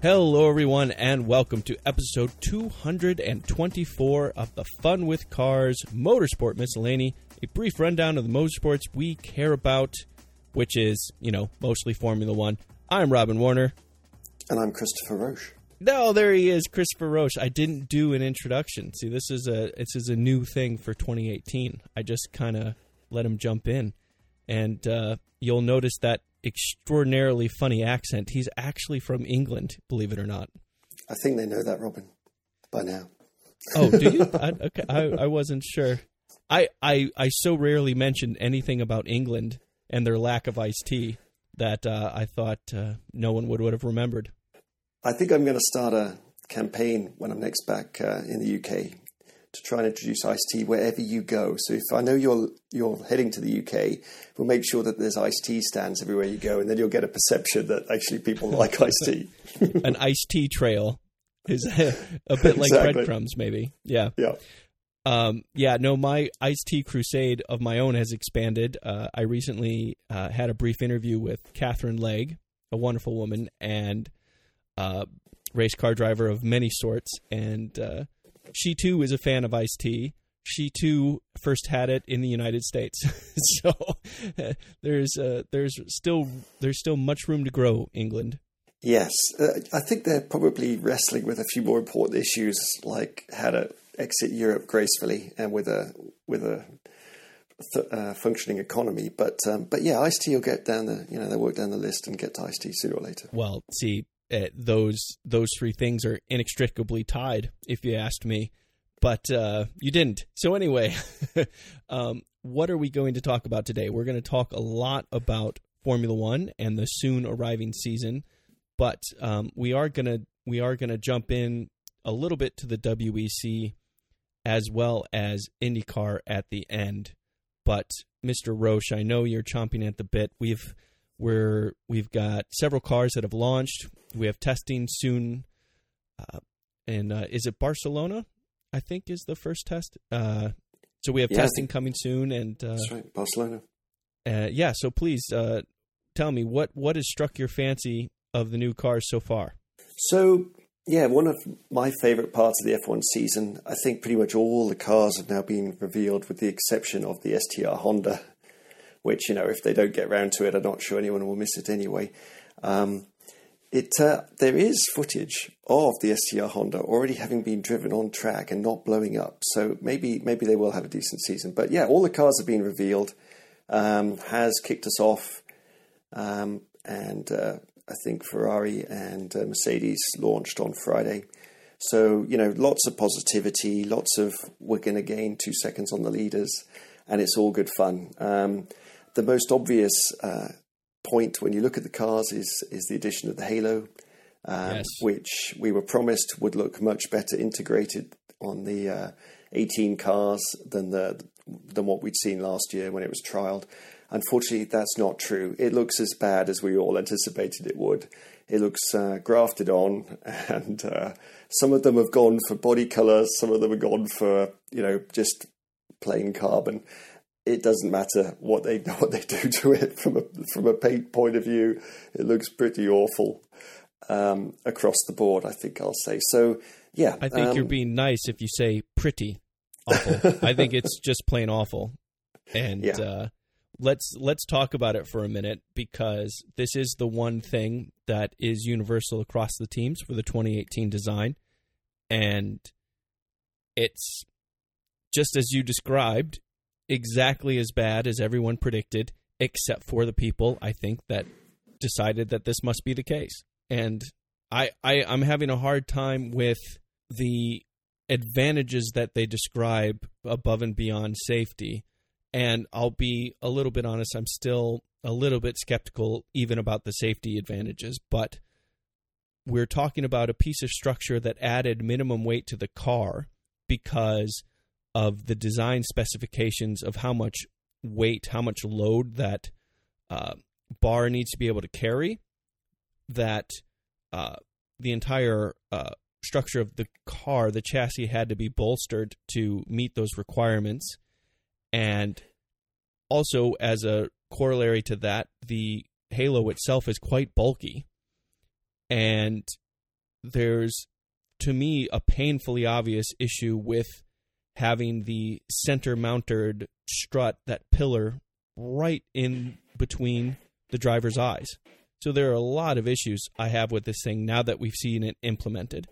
Hello, everyone, and welcome to episode 224 of the Fun with Cars Motorsport Miscellany, a brief rundown of the motorsports we care about, which is, mostly Formula One. I'm Robin Warner. And I'm Christopher Roche. No, there he is, Christopher Roche. I didn't do an introduction. See, this is a new thing for 2018. I just kind of let him jump in. And you'll notice that extraordinarily funny accent. He's actually from England, believe it or not. I think they know that, Robin, by now. Oh, do you? Okay, I wasn't sure. I so rarely mentioned anything about England and their lack of iced tea that I thought no one would have remembered. I think I'm going to start a campaign when I'm next back in the UK to try and introduce iced tea wherever you go. So if I know you're heading to the UK, we'll make sure that there's iced tea stands everywhere you go, and then you'll get a perception that actually people like iced tea. An iced tea trail is a bit like breadcrumbs, maybe. Yeah. Yeah. No, my iced tea crusade of my own has expanded. I recently had a brief interview with Catherine Legg, a wonderful woman, and race car driver of many sorts, and she too is a fan of iced tea. She too first had it in the United States, so there's still much room to grow, England. Yes, I think they're probably wrestling with a few more important issues, like how to exit Europe gracefully and with a functioning economy. But yeah, iced tea will get down they'll work down the list and get to iced tea sooner or later. Well, see. Those three things are inextricably tied, if you asked me, but you didn't. So anyway, what are we going to talk about today? We're going to talk a lot about Formula One and the soon arriving season, but we are gonna jump in a little bit to the WEC as well as IndyCar at the end. But Mr. Roche, I know you're chomping at the bit. We've got several cars that have launched. We have testing soon, and is it Barcelona? I think is the first test. So we have testing coming soon, and that's right, Barcelona. So please tell me what has struck your fancy of the new cars so far. So yeah, one of my favorite parts of the F1 season. I think pretty much all the cars have now been revealed, with the exception of the STR Honda, which if they don't get round to it, I'm not sure anyone will miss it anyway. There is footage of the STR Honda already having been driven on track and not blowing up. So maybe they will have a decent season. But yeah, all the cars have been revealed. Has kicked us off. And I think Ferrari and Mercedes launched on Friday. So, lots of positivity, lots of we're going to gain 2 seconds on the leaders, and it's all good fun. The most obvious point when you look at the cars is the addition of the Halo, yes, which we were promised would look much better integrated on the 18 cars than what we'd seen last year when it was trialled. Unfortunately, that's not true. It looks as bad as we all anticipated it would. It looks grafted on, and some of them have gone for body colour, some of them have gone for just plain carbon. It doesn't matter what they do to it from a paint point of view. It looks pretty awful across the board, I think I'll say. So, yeah. I think you're being nice if you say pretty awful. I think it's just plain awful. And let's talk about it for a minute, because this is the one thing that is universal across the teams for the 2018 design. And it's just as you described, exactly as bad as everyone predicted, except for the people, I think, that decided that this must be the case. And I'm having a hard time with the advantages that they describe above and beyond safety. And I'll be a little bit honest, I'm still a little bit skeptical even about the safety advantages. But we're talking about a piece of structure that added minimum weight to the car because of the design specifications of how much weight, how much load that bar needs to be able to carry, that the entire structure of the car, the chassis, had to be bolstered to meet those requirements. And also, as a corollary to that, the Halo itself is quite bulky. And there's, to me, a painfully obvious issue with having the center-mounted strut, that pillar, right in between the driver's eyes. So there are a lot of issues I have with this thing now that we've seen it implemented.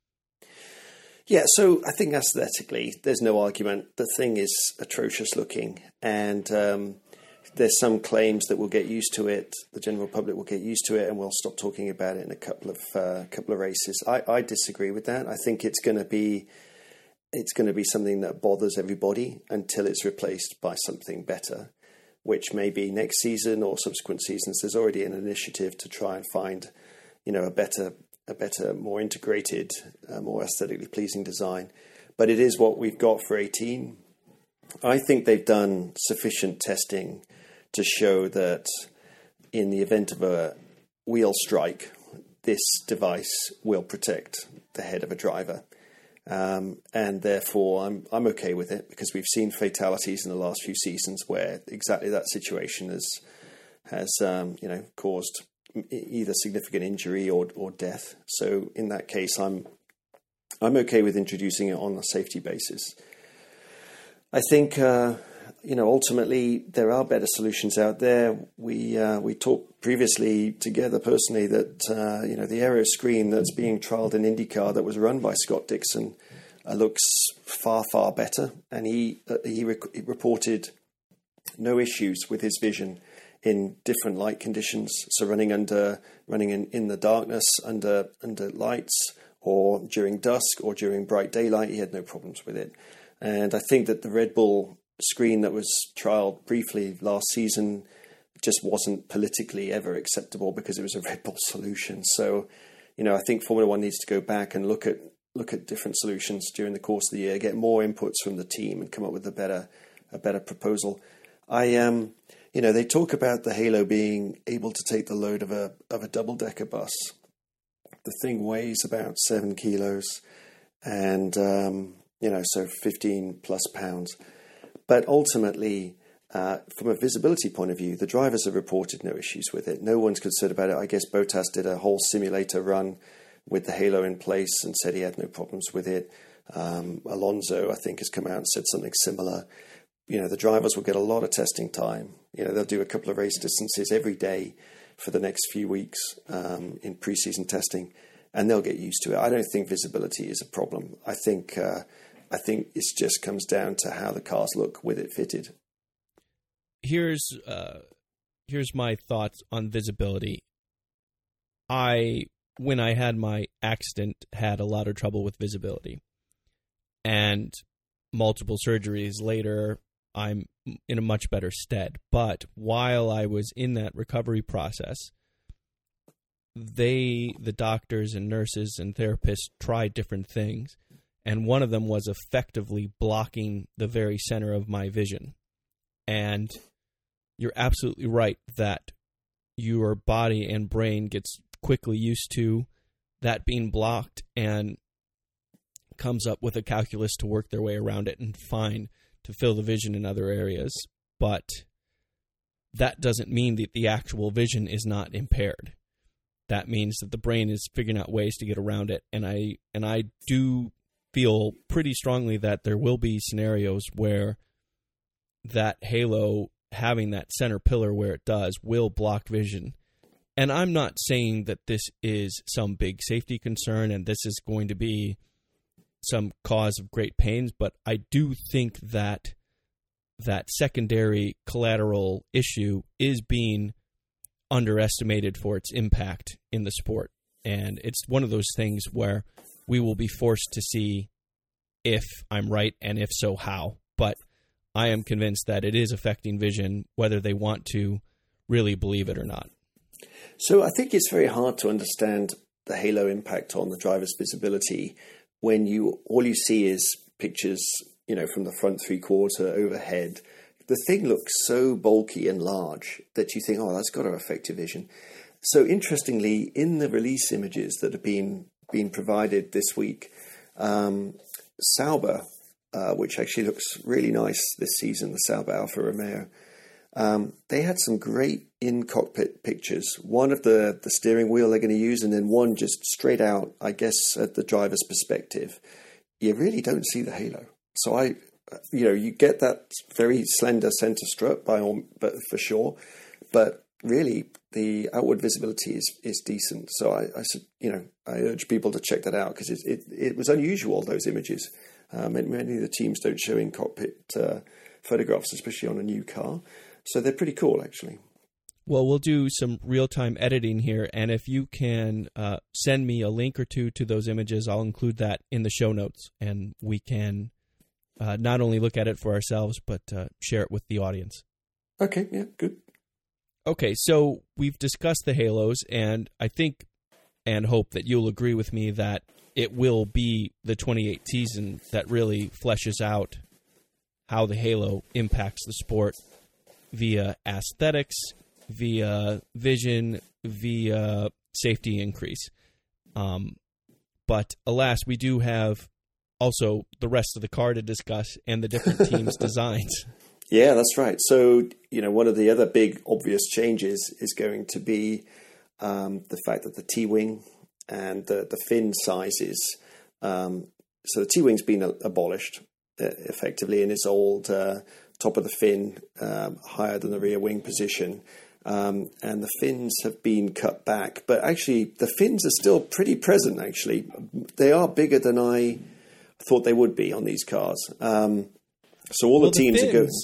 Yeah, so I think aesthetically, there's no argument. The thing is atrocious looking, and there's some claims that we'll get used to it. The general public will get used to it, and we'll stop talking about it in a couple of races. I disagree with that. I think it's going to be something that bothers everybody until it's replaced by something better, which may be next season or subsequent seasons. There's already an initiative to try and find, a better, more integrated, more aesthetically pleasing design. But it is what we've got for 18. I think they've done sufficient testing to show that in the event of a wheel strike, this device will protect the head of a driver. And therefore, I'm okay with it, because we've seen fatalities in the last few seasons where exactly that situation has caused either significant injury or death. So in that case, I'm okay with introducing it on a safety basis. I think ultimately there are better solutions out there. We talked previously together personally that the aero screen that's being trialled in IndyCar that was run by Scott Dixon looks far better, and he reported no issues with his vision in different light conditions. So running in the darkness under lights, or during dusk, or during bright daylight, he had no problems with it. And I think that the Red Bull screen that was trialled briefly last season just wasn't politically ever acceptable because it was a Red Bull solution. So, I think Formula One needs to go back and look at different solutions during the course of the year, get more inputs from the team, and come up with a better proposal. They talk about the Halo being able to take the load of a double-decker bus. The thing weighs about 7 kilos, and so 15 plus pounds. But ultimately, from a visibility point of view, the drivers have reported no issues with it. No one's concerned about it. I guess Bottas did a whole simulator run with the Halo in place and said he had no problems with it. Alonso, I think, has come out and said something similar. The drivers will get a lot of testing time. They'll do a couple of race distances every day for the next few weeks in preseason testing, and they'll get used to it. I don't think visibility is a problem. I think it just comes down to how the cars look with it fitted. Here's my thoughts on visibility. When I had my accident, had a lot of trouble with visibility, and multiple surgeries later, I'm in a much better stead. But while I was in that recovery process, the doctors and nurses and therapists tried different things, and one of them was effectively blocking the very center of my vision. And you're absolutely right that your body and brain gets quickly used to that being blocked and comes up with a calculus to work their way around it and find to fill the vision in other areas. But that doesn't mean that the actual vision is not impaired. That means that the brain is figuring out ways to get around it. And I do feel pretty strongly that there will be scenarios where that Halo, having that center pillar where it does, will block vision. And I'm not saying that this is some big safety concern and this is going to be some cause of great pains, but I do think that that secondary collateral issue is being underestimated for its impact in the sport. And it's one of those things where we will be forced to see if I'm right, and if so, how. But I am convinced that it is affecting vision, whether they want to really believe it or not. So I think it's very hard to understand the Halo impact on the driver's visibility when all you see is pictures, from the front three-quarter overhead. The thing looks so bulky and large that you think, that's got to affect your vision. So interestingly, in the release images that have been provided this week, Sauber, which actually looks really nice this season, the Sauber Alfa Romeo, They had some great in-cockpit pictures. One of the steering wheel they're going to use, and then one just straight out, I guess, at the driver's perspective. You really don't see the halo. So you get that very slender center strut but for sure, but really the outward visibility is decent. So I urge people to check that out because it was unusual, those images. Many of the teams don't show in cockpit photographs, especially on a new car. So they're pretty cool, actually. Well, we'll do some real-time editing here, and if you can send me a link or two to those images, I'll include that in the show notes, and we can not only look at it for ourselves, but share it with the audience. Okay, yeah, good. Okay, so we've discussed the halos, and I think and hope that you'll agree with me that it will be the 28th season that really fleshes out how the halo impacts the sport via aesthetics, via vision, via safety increase. But alas, we do have also the rest of the car to discuss and the different teams' designs. Yeah, that's right. So, one of the other big obvious changes is going to be the fact that the T-wing and the fin sizes. So the T-wing's been abolished effectively in its old top of the fin, higher than the rear wing position. And the fins have been cut back. But actually, the fins are still pretty present, actually. They are bigger than I thought they would be on these cars. So all the teams are going...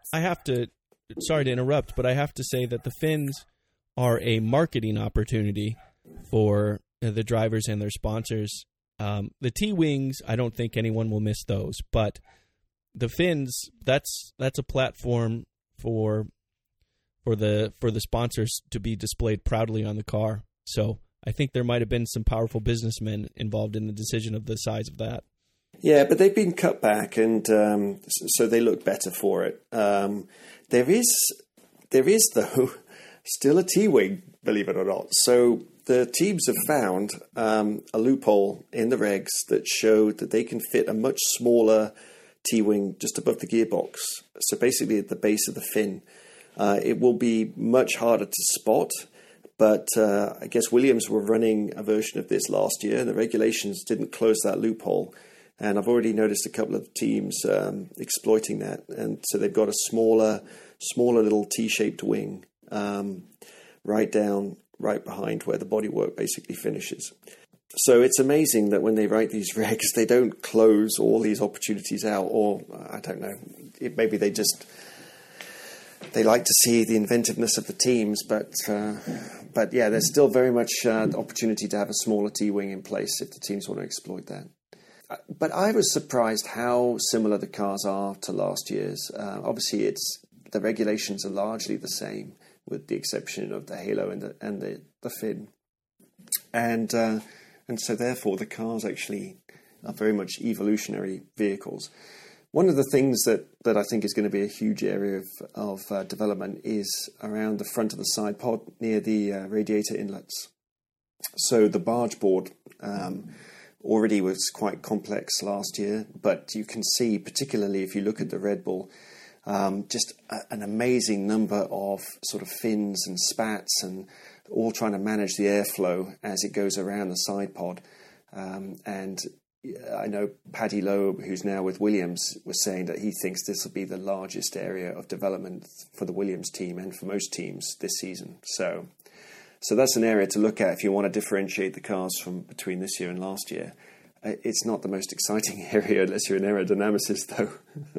Sorry to interrupt, but I have to say that the fins are a marketing opportunity for the drivers and their sponsors. The T-wings, I don't think anyone will miss those, but the fins, that's a platform for the sponsors to be displayed proudly on the car. So I think there might have been some powerful businessmen involved in the decision of the size of that. Yeah, but they've been cut back, and so they look better for it. There is though still a T-wing, believe it or not. So the teams have found a loophole in the regs that showed that they can fit a much smaller T-wing just above the gearbox. So basically at the base of the fin. It will be much harder to spot, but I guess Williams were running a version of this last year, and the regulations didn't close that loophole. And I've already noticed a couple of teams exploiting that. And so they've got a smaller little T-shaped wing right behind where the bodywork basically finishes. So it's amazing that when they write these regs, they don't close all these opportunities out. Or, I don't know, maybe they like to see the inventiveness of the teams. But yeah, there's still very much opportunity to have a smaller T-wing in place if the teams want to exploit that. But I was surprised how similar the cars are to last year's. Obviously, the regulations are largely the same, with the exception of the halo and the fin, and so therefore the cars actually are very much evolutionary vehicles. One of the things that I think is going to be a huge area of development is around the front of the side pod near the radiator inlets. So the barge board already was quite complex last year, but you can see, particularly if you look at the Red Bull, just an amazing number of sort of fins and spats, and all trying to manage the airflow as it goes around the side pod. And I know Paddy Loeb, who's now with Williams, was saying that he thinks this will be the largest area of development for the Williams team and for most teams this season. So that's an area to look at if you want to differentiate the cars from between this year and last year. It's not the most exciting area unless you're an aerodynamicist, though.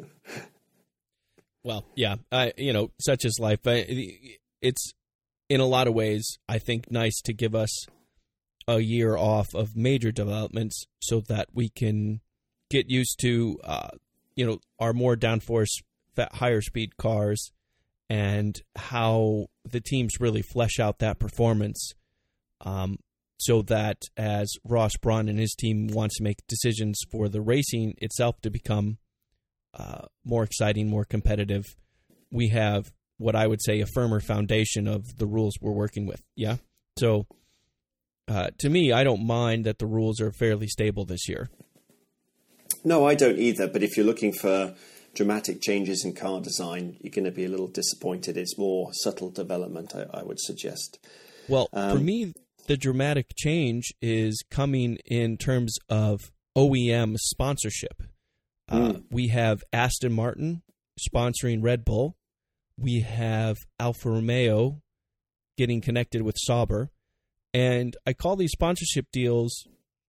Well, yeah, such is life. It's in a lot of ways, I think, nice to give us a year off of major developments so that we can get used to, our more downforce, higher speed cars, and how the teams really flesh out that performance, so that as Ross Brawn and his team wants to make decisions for the racing itself to become more exciting, more competitive, we have what I would say a firmer foundation of the rules we're working with. Yeah. So to me, I don't mind that the rules are fairly stable this year. No, I don't either. But if you're looking for dramatic changes in car design, you're going to be a little disappointed. It's more subtle development, I would suggest. Well, for me, the dramatic change is coming in terms of OEM sponsorship. We have Aston Martin sponsoring Red Bull. We have Alfa Romeo getting connected with Sauber. And I call these sponsorship deals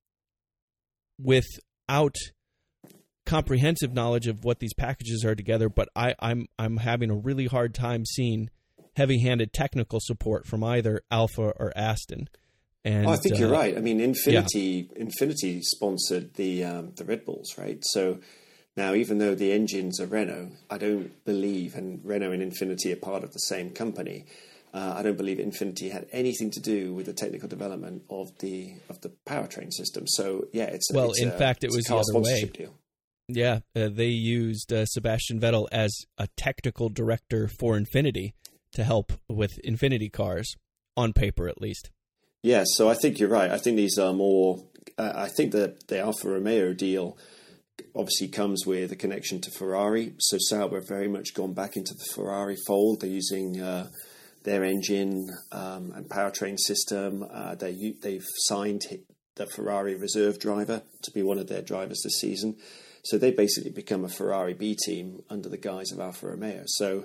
without comprehensive knowledge of what these packages are together, but I'm having a really hard time seeing heavy-handed technical support from either Alfa or Aston. And I think you're right. I mean, Infinity sponsored the Red Bulls, right? So now, even though the engines are Renault, I don't believe, and Renault and Infinity are part of the same company, I don't believe Infinity had anything to do with the technical development of the powertrain system. So yeah, in fact, it was the other way. Deal. Yeah, they used Sebastian Vettel as a technical director for Infinity to help with Infinity cars, on paper at least. Yeah, so I think you're right. I think these are more. I think that the Alfa Romeo deal obviously comes with a connection to Ferrari. So Sauber have very much gone back into the Ferrari fold. They're using their engine and powertrain system. They've signed the Ferrari reserve driver to be one of their drivers this season. So they basically become a Ferrari B team under the guise of Alfa Romeo. So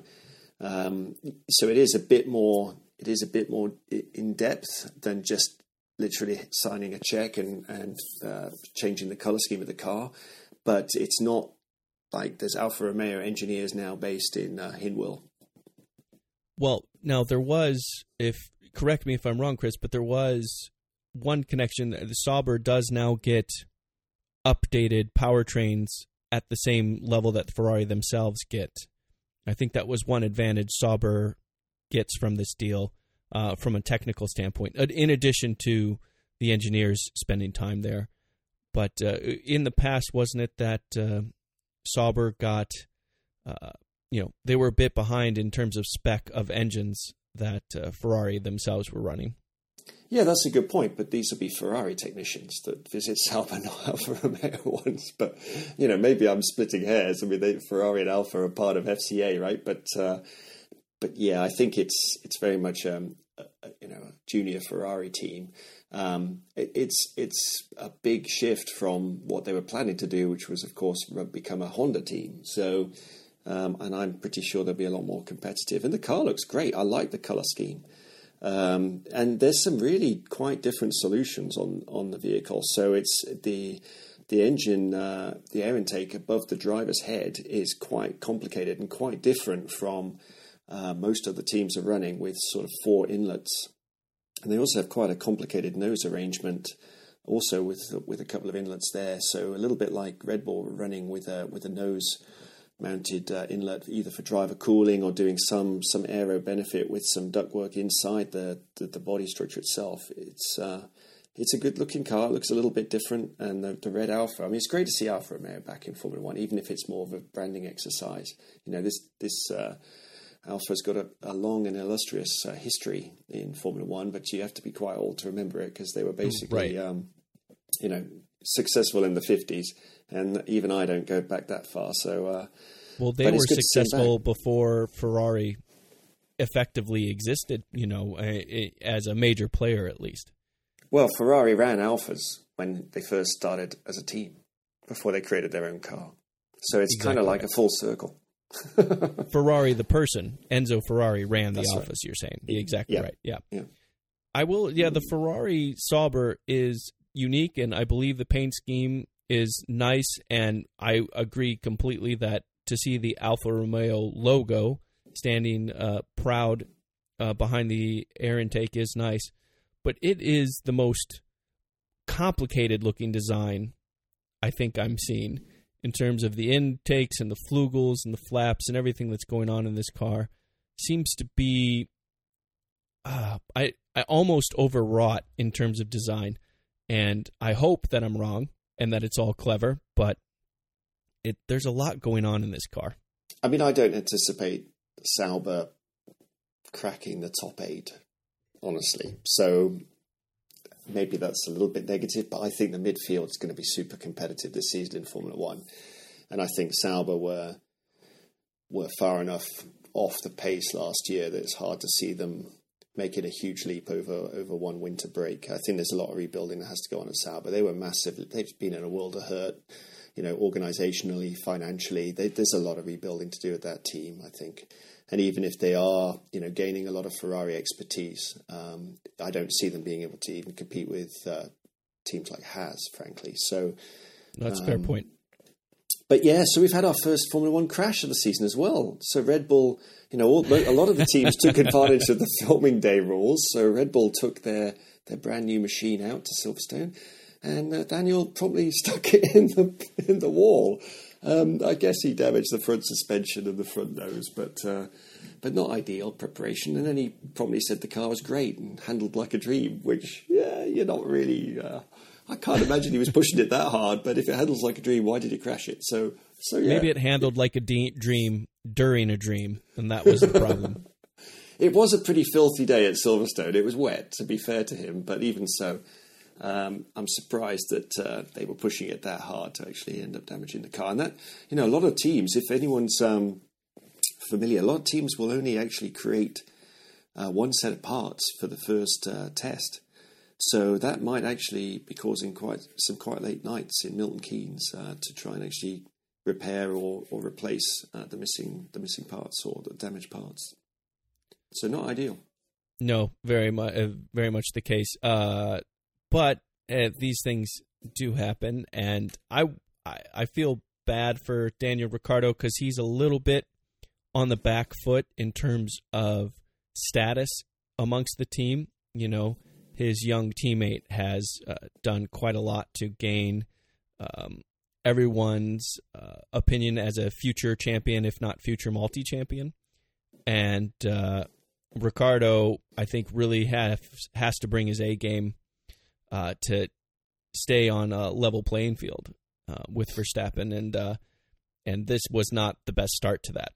it is a bit more. It is a bit more in depth than just literally signing a check and changing the color scheme of the car. But it's not like there's Alfa Romeo engineers now based in Hinwil. Well, now there was, correct me if I'm wrong, Chris, but there was one connection. The Sauber does now get updated powertrains at the same level that Ferrari themselves get. I think that was one advantage Sauber gets from this deal from a technical standpoint, in addition to the engineers spending time there. But in the past, wasn't it that Sauber got, they were a bit behind in terms of spec of engines that Ferrari themselves were running? Yeah, that's a good point. But these will be Ferrari technicians that visit Sauber, not Alfa Romeo ones. But, maybe I'm splitting hairs. I mean, Ferrari and Alfa are part of FCA, right? But yeah, I think it's very much a junior Ferrari team. It's a big shift from what they were planning to do, which was, of course, become a Honda team. So, and I'm pretty sure they'll be a lot more competitive. And the car looks great. I like the color scheme. And there's some really quite different solutions on the vehicle. So it's the engine, the air intake above the driver's head is quite complicated and quite different from most of the teams are running, with sort of 4 inlets. And they also have quite a complicated nose arrangement, also with a couple of inlets there. So a little bit like Red Bull running with a nose mounted inlet, either for driver cooling or doing some aero benefit with some ductwork inside the body structure itself. It's a good looking car. It looks a little bit different, and the red Alfa. I mean, it's great to see Alfa Romeo back in Formula One, even if it's more of a branding exercise. This Alfa's got a long and illustrious history in Formula One, but you have to be quite old to remember it, because they were basically, successful in the 50s, and even I don't go back that far. So, they were successful before Ferrari effectively existed, as a major player at least. Well, Ferrari ran Alfas when they first started as a team, before they created their own car. So it's kind of like a full circle. Ferrari, the person, Enzo Ferrari, ran the Alfas, right. You're saying. Exactly right. Yeah. I will. Yeah, the Ferrari Sauber is unique, and I believe the paint scheme is nice, and I agree completely that to see the Alfa Romeo logo standing proud behind the air intake is nice, but it is the most complicated looking design I think I'm seeing in terms of the intakes and the flugels and the flaps and everything that's going on in this car. Seems to be I almost overwrought in terms of design, and I hope that I'm wrong and that it's all clever, but there's a lot going on in this car. I mean, I don't anticipate Sauber cracking the top 8, honestly. So maybe that's a little bit negative, but I think the midfield is going to be super competitive this season in Formula One. And I think Sauber were were far enough off the pace last year that it's hard to see them making a huge leap over one winter break. I think there's a lot of rebuilding that has to go on at Sauber. They were massive. They've been in a world of hurt, organisationally, financially. There's a lot of rebuilding to do with that team, I think. And even if they are, gaining a lot of Ferrari expertise, I don't see them being able to even compete with teams like Haas, frankly. So that's a fair point. But yeah, so we've had our first Formula One crash of the season as well. So Red Bull, a lot of the teams took advantage of the filming day rules. So Red Bull took their brand new machine out to Silverstone, and Daniel probably stuck it in the wall. I guess he damaged the front suspension and the front nose, but not ideal preparation. And then he probably said the car was great and handled like a dream, which, you're not really... I can't imagine he was pushing it that hard, but if it handles like a dream, why did he crash it? So yeah. Maybe it handled like a dream during a dream, and that was the problem. It was a pretty filthy day at Silverstone. It was wet, to be fair to him, but even so, I'm surprised that they were pushing it that hard to actually end up damaging the car. And that, a lot of teams, if anyone's familiar, a lot of teams will only actually create one set of parts for the first test. So that might actually be causing quite late nights in Milton Keynes to try and actually repair or replace the missing parts or the damaged parts. So not ideal. No, very much the case. But these things do happen, and I feel bad for Daniel Ricciardo because he's a little bit on the back foot in terms of status amongst the team. His young teammate has done quite a lot to gain everyone's opinion as a future champion, if not future multi-champion. And Ricciardo, I think, really has to bring his A game to stay on a level playing field with Verstappen, and this was not the best start to that.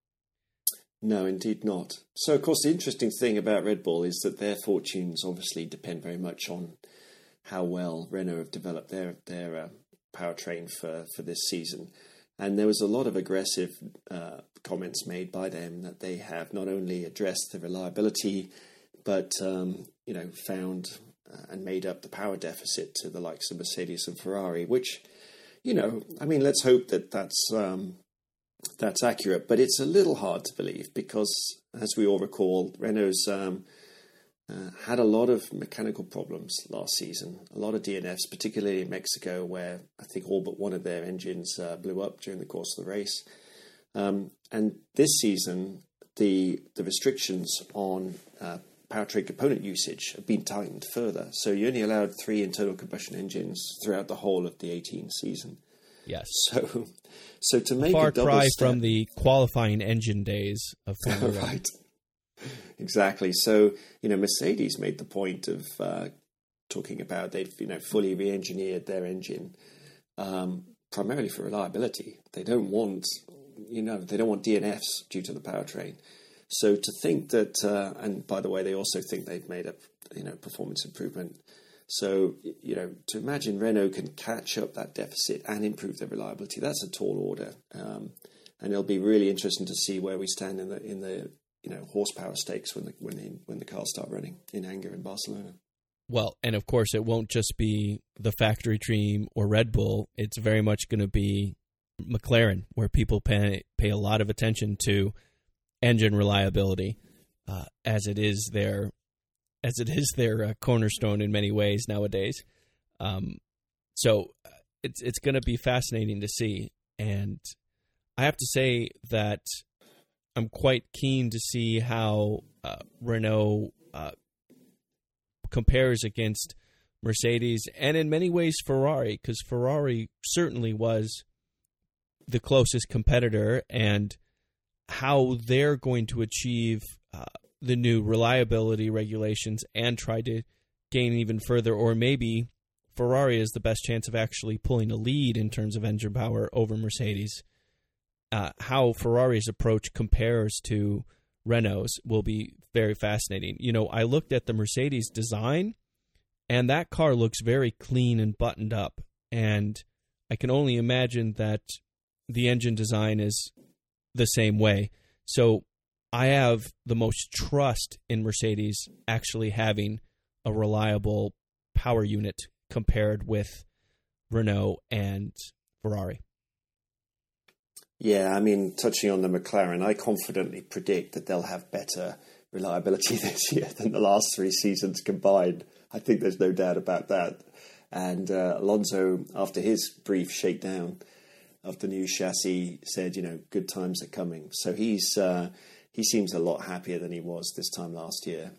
No, indeed not. So, of course, the interesting thing about Red Bull is that their fortunes obviously depend very much on how well Renault have developed their powertrain for this season. And there was a lot of aggressive comments made by them that they have not only addressed the reliability, but found and made up the power deficit to the likes of Mercedes and Ferrari, which, let's hope that that's accurate, but it's a little hard to believe because, as we all recall, Renault's had a lot of mechanical problems last season, a lot of DNFs, particularly in Mexico, where I think all but one of their engines blew up during the course of the race. And this season, the restrictions on powertrain component usage have been tightened further. So you only allowed 3 internal combustion engines throughout the whole of the 18 season. Yes. So to make a far a double cry step, from the qualifying engine days of Formula One. Right. Exactly. So, Mercedes made the point of talking about they've, fully re-engineered their engine primarily for reliability. They don't want, DNFs due to the powertrain. So to think that, and by the way, they also think they've made up, performance improvement. So, to imagine Renault can catch up that deficit and improve their reliability, that's a tall order. And it'll be really interesting to see where we stand in the horsepower stakes when the cars start running in anger in Barcelona. Well, and of course, it won't just be the factory team or Red Bull. It's very much going to be McLaren, where people pay a lot of attention to engine reliability, as it is their cornerstone in many ways nowadays. So it's going to be fascinating to see, and I have to say that I'm quite keen to see how Renault compares against Mercedes and in many ways Ferrari, because Ferrari certainly was the closest competitor, and how they're going to achieve the new reliability regulations and try to gain even further, or maybe Ferrari is the best chance of actually pulling a lead in terms of engine power over Mercedes. How Ferrari's approach compares to Renault's will be very fascinating. I looked at the Mercedes design, and that car looks very clean and buttoned up, and I can only imagine that the engine design is the same way. So I have the most trust in Mercedes actually having a reliable power unit compared with Renault and Ferrari. Yeah, I mean, touching on the McLaren, I confidently predict that they'll have better reliability this year than the last 3 seasons combined. I think there's no doubt about that. And Alonso, after his brief shakedown of the new chassis, said, good times are coming. So he seems a lot happier than he was this time last year.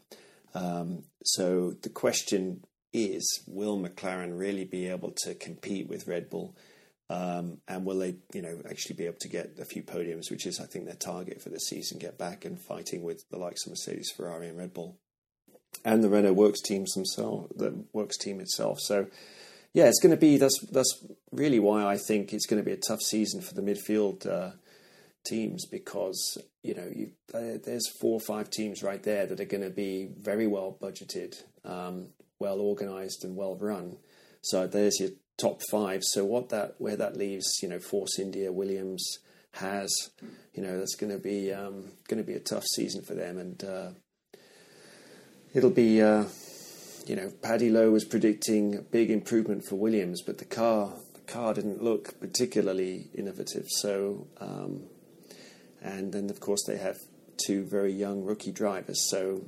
So the question is, will McLaren really be able to compete with Red Bull? And will they, actually be able to get a few podiums, which is, I think, their target for this season, get back and fighting with the likes of Mercedes, Ferrari and Red Bull and the Renault works team itself. So, yeah, it's going to be, that's really why I think it's going to be a tough season for the midfield teams, because, there's 4 or 5 teams right there that are going to be very well budgeted, well organised and well run. So there's your top 5. So where that leaves, Force India, Williams, Haas, that's going to be a tough season for them, and it'll be Paddy Lowe was predicting a big improvement for Williams, but the car didn't look particularly innovative. So and then of course they have 2 very young rookie drivers. So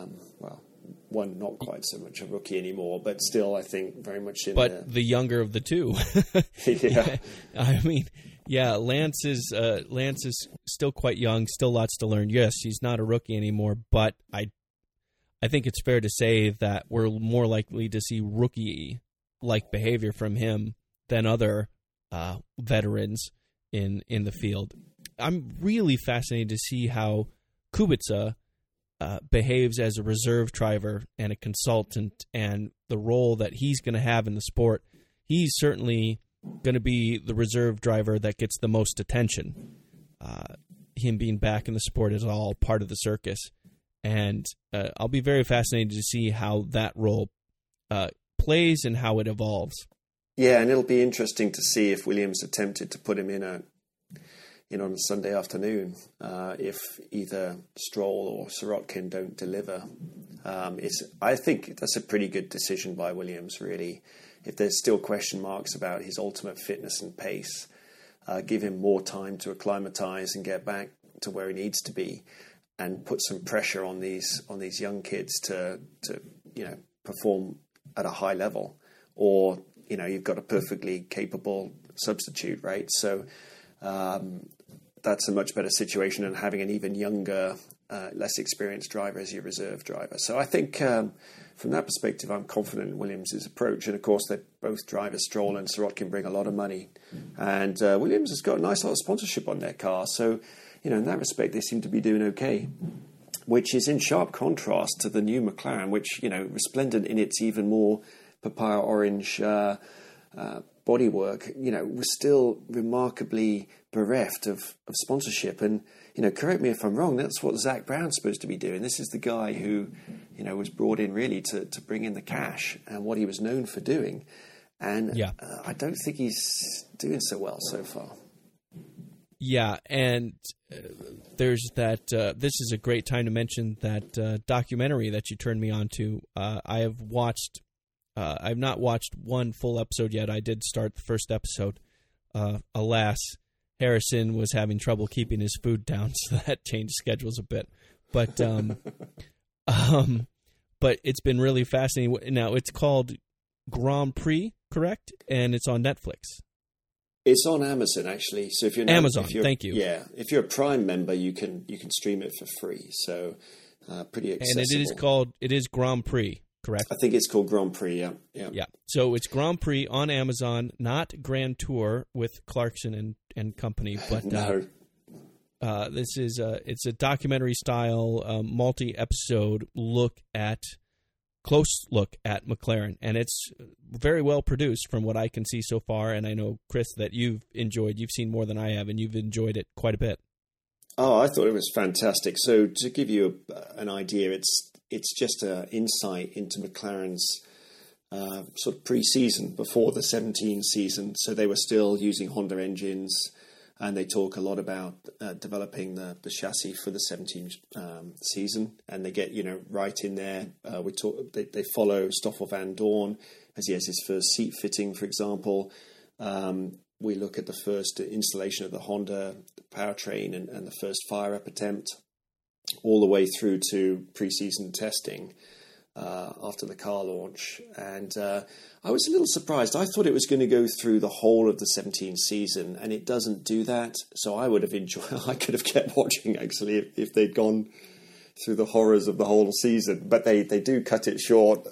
one not quite so much a rookie anymore, but still I think very much in. But the younger of the 2. Yeah, I mean, yeah, Lance is still quite young, still lots to learn. Yes, he's not a rookie anymore, but I think it's fair to say that we're more likely to see rookie-like behavior from him than other veterans in the field. I'm really fascinated to see how Kubica behaves as a reserve driver and a consultant, and the role that he's going to have in the sport. He's certainly going to be the reserve driver that gets the most attention. Him being back in the sport is all part of the circus. And I'll be very fascinated to see how that role plays and how it evolves. Yeah, and it'll be interesting to see if Williams attempted to put him in on a Sunday afternoon if either Stroll or Sirotkin don't deliver. I think that's a pretty good decision by Williams, really. If there's still question marks about his ultimate fitness and pace, give him more time to acclimatise and get back to where he needs to be, and put some pressure on these young kids to perform at a high level, or you've got a perfectly capable substitute, right? So that's a much better situation than having an even younger, less experienced driver as your reserve driver. So I think from that perspective, I'm confident in Williams' approach. And of course, they're both drivers, Stroll and Sirotkin, bring a lot of money, and Williams has got a nice lot of sponsorship on their car. So in that respect, they seem to be doing okay, which is in sharp contrast to the new McLaren, which, resplendent in its even more papaya orange bodywork, was still remarkably bereft of sponsorship. And, correct me if I'm wrong, that's what Zak Brown's supposed to be doing. This is the guy who, was brought in really to bring in the cash and what he was known for doing. And I don't think he's doing so well so far. Yeah, and there's that. This is a great time to mention that documentary that you turned me on to. I have watched. I've not watched one full episode yet. I did start the first episode. Alas, Harrison was having trouble keeping his food down, so that changed schedules a bit. But but it's been really fascinating. Now it's called Grand Prix, correct? And it's on Netflix. It's on Amazon, actually. So if you're Amazon, thank you. Yeah, if you're a Prime member, you can stream it for free. So pretty accessible. And it is Grand Prix, correct? I think it's called Grand Prix. Yeah. So it's Grand Prix on Amazon, not Grand Tour with Clarkson and company, but no. This is it's a documentary style multi-episode close look at McLaren, and it's very well produced from what I can see so far. And I know, Chris, that you've seen more than I have, and you've enjoyed it quite a bit. Oh, I thought it was fantastic. So to give you an idea, it's just an insight into McLaren's sort of pre-season before the 17 season. So they were still using Honda engines. and they talk a lot about developing the chassis for the 17 season, and they get right in there. They follow Stoffel Van Dorn as he has his first seat fitting, for example. We look at the first installation of the Honda powertrain and the first fire-up attempt, all the way through to pre-season testing after the car launch. And I was a little surprised. I thought it was going to go through the whole of the 17 season, and it doesn't do that. So I would have I could have kept watching, actually, if they'd gone through the horrors of the whole season. But they do cut it short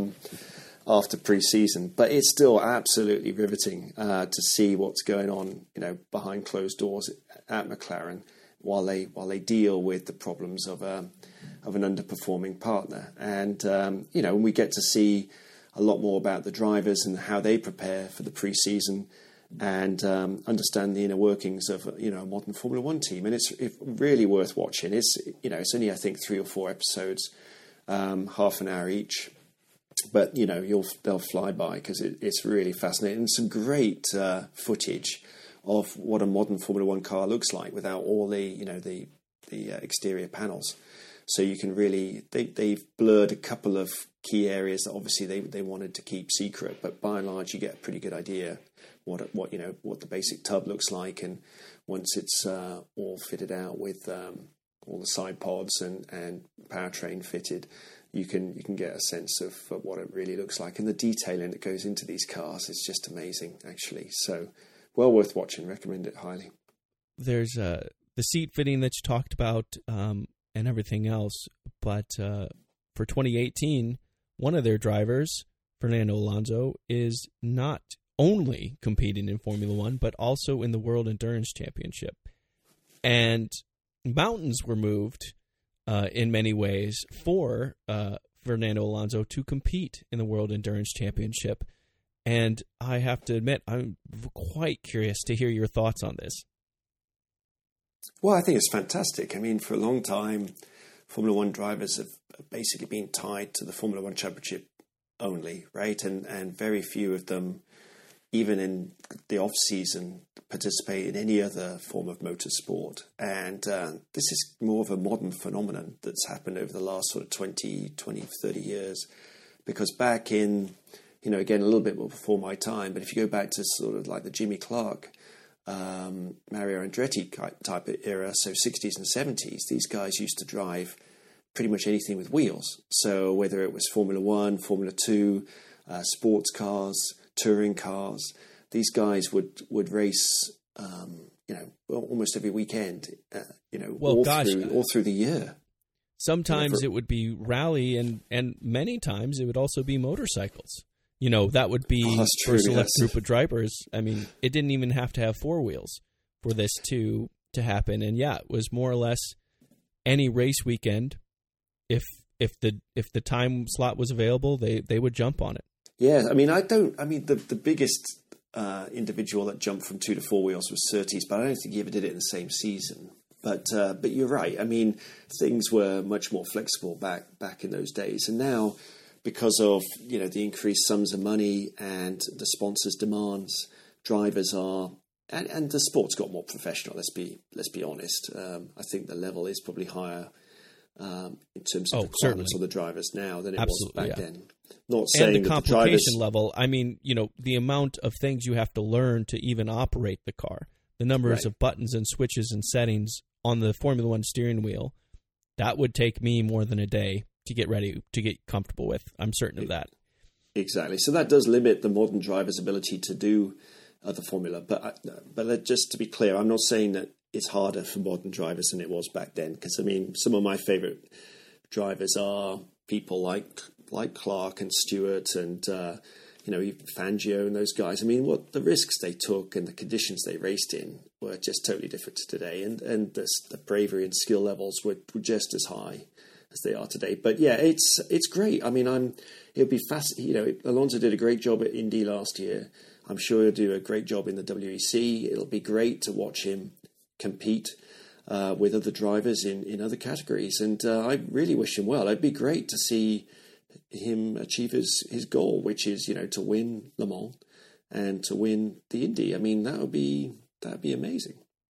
after pre-season. But it's still absolutely riveting to see what's going on, behind closed doors at McLaren while they deal with the problems of an underperforming partner. And we get to see a lot more about the drivers and how they prepare for the pre-season, and understand the inner workings of a modern Formula One team. And it's really worth watching. It's only, I think, 3 or 4 episodes, half an hour each. But they'll fly by because it's really fascinating, and some great footage of what a modern Formula One car looks like without all the exterior panels. So you can really they've blurred a couple of key areas that obviously they wanted to keep secret, but by and large you get a pretty good idea what the basic tub looks like, and once it's all fitted out with all the side pods and powertrain fitted, you can get a sense of what it really looks like, and the detailing that goes into these cars is just amazing, actually. So well worth watching. Recommend it highly. There's the seat fitting that you talked about and everything else, but for 2018, one of their drivers, Fernando Alonso, is not only competing in Formula One, but also in the World Endurance Championship. And mountains were moved in many ways for Fernando Alonso to compete in the World Endurance Championship. And I have to admit, I'm quite curious to hear your thoughts on this. Well, I think it's fantastic. I mean, for a long time, Formula One drivers have basically been tied to the Formula One Championship only, right? And very few of them, even in the off-season, participate in any other form of motorsport. And this is more of a modern phenomenon that's happened over the last sort of 20, 30 years. Because back in, again, a little bit before my time, but if you go back to sort of like the Jimmy Clark, Mario Andretti type of era, so 60s and 70s, these guys used to drive pretty much anything with wheels. So whether it was Formula One, Formula Two, sports cars, touring cars, these guys would race, almost every weekend, all through the year. Sometimes it would be rally, and many times it would also be motorcycles. That would be for a select group of drivers. I mean, it didn't even have to have 4 wheels for this to happen. And yeah, it was more or less any race weekend. If the time slot was available, they would jump on it. Yeah, I mean, the biggest individual that jumped from 2 to 4 wheels was Surtees, but I don't think he ever did it in the same season. But you're right. I mean, things were much more flexible back in those days, and now, because of the increased sums of money and the sponsors' demands, drivers are, and the sport's got more professional. Let's be honest. I think the level is probably higher in terms of requirements of the drivers now than it was back then. Not saying and the that complication the drivers level. I mean, the amount of things you have to learn to even operate the car, the numbers of buttons and switches and settings on the Formula One steering wheel, that would take me more than a day to get ready, to get comfortable with. I'm certain of that. Exactly. So that does limit the modern driver's ability to do the formula. But just to be clear, I'm not saying that it's harder for modern drivers than it was back then. Because, I mean, some of my favourite drivers are people like Clark and Stewart and, even Fangio and those guys. I mean, what the risks they took and the conditions they raced in were just totally different to today. And the bravery and skill levels were just as high as they are today. But yeah, it's great. I mean, it'll be fast. Alonso did a great job at Indy last year. I'm sure he'll do a great job in the WEC. It'll be great to watch him compete with other drivers in other categories. And I really wish him well. It'd be great to see him achieve his goal, which is, to win Le Mans and to win the Indy. I mean, that'd be amazing.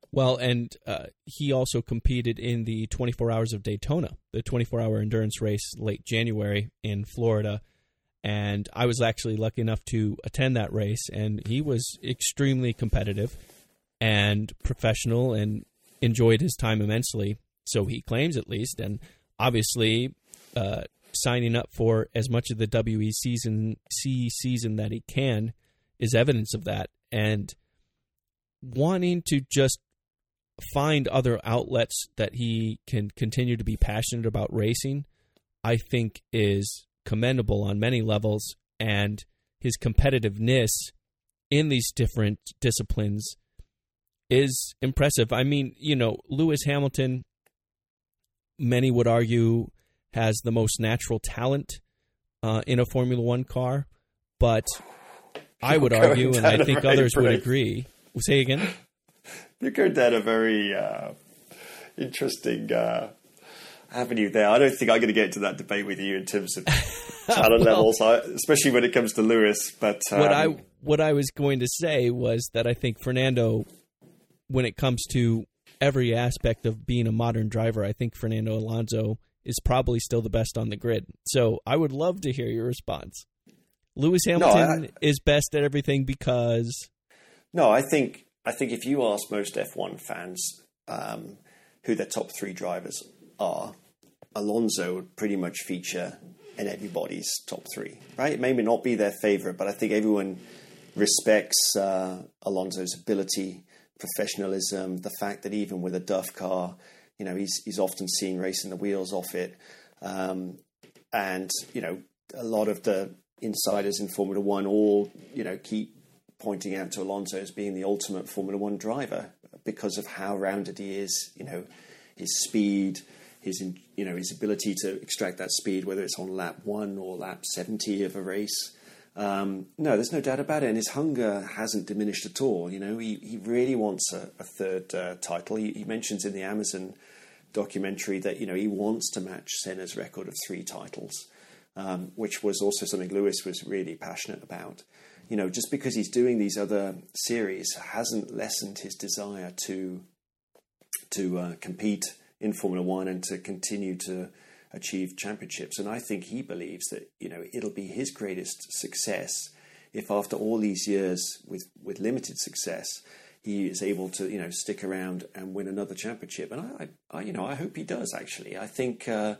Well, and he also competed in the 24 Hours of Daytona, the 24-hour endurance race late January in Florida. And I was actually lucky enough to attend that race, and he was extremely competitive and professional and enjoyed his time immensely. So he claims, at least. And obviously, signing up for as much of the WEC season that he can is evidence of that. And wanting to just find other outlets that he can continue to be passionate about racing, I think is commendable on many levels, and his competitiveness in these different disciplines is impressive. I mean, Lewis Hamilton, many would argue, has the most natural talent in a Formula One car, but I would argue, and I think others would agree. Say again? You're going down a very interesting avenue there. I don't think I'm going to get into that debate with you in terms of talent levels, especially when it comes to Lewis. But what I was going to say was that I think Fernando, when it comes to every aspect of being a modern driver, I think Fernando Alonso is probably still the best on the grid. So I would love to hear your response. Lewis Hamilton is best at everything because... No, I think if you ask most F1 fans who their top three drivers are, Alonso would pretty much feature in everybody's top three, right? It may not be their favorite, but I think everyone respects Alonso's ability, professionalism, the fact that even with a Duff car, he's often seen racing the wheels off it. And, a lot of the insiders in Formula One all, keep pointing out to Alonso as being the ultimate Formula One driver because of how rounded he is, his speed, his ability to extract that speed, whether it's on lap 1 or lap 70 of a race. No, there's no doubt about it. And his hunger hasn't diminished at all. He really wants a third title. He mentions in the Amazon documentary that, he wants to match Senna's record of 3 titles, which was also something Lewis was really passionate about. Just because he's doing these other series hasn't lessened his desire to compete in Formula One and to continue to achieve championships. And I think he believes that, it'll be his greatest success if after all these years with limited success, he is able to, stick around and win another championship. And I hope he does, actually. I think, from